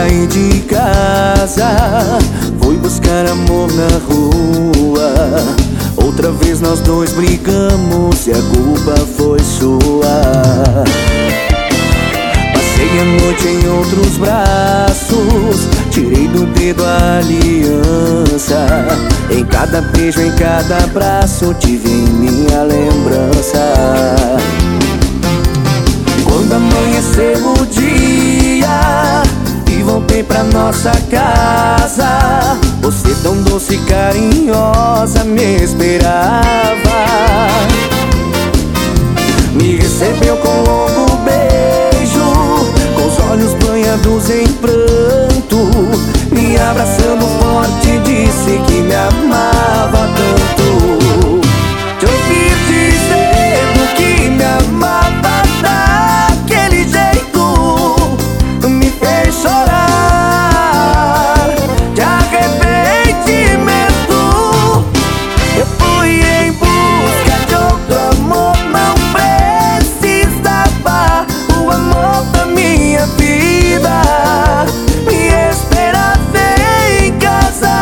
saí de casa, fui buscar amor na rua. Outra vez nós dois brigamos e a culpa foi sua. Passei a noite em outros braços, tirei do dedo a aliança. Em cada beijo, em cada abraço, tive em minha lembrança. Quando amanheceu o dia e voltei pra nossa casa, você tão doce e carinhosa me esperava. Me recebeu com um longo beijo, com os olhos banhados em pranto, me abraçando forte, disse que me amava tanto. Te ouvir dizendo que me amava daquele jeito me fez chorar de arrependimento. Eu fui em busca de outro amor, não precisava. O amor da minha vida me esperava em casa.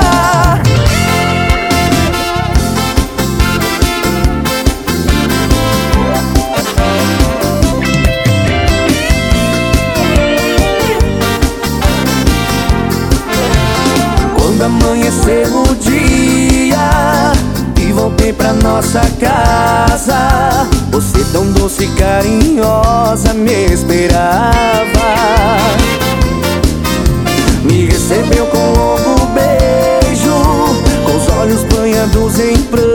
Quando amanheceu o dia e voltei pra nossa casa, você tão doce e carinhosa me esperava. Me recebeu com um longo beijo, com os olhos banhados em pranto,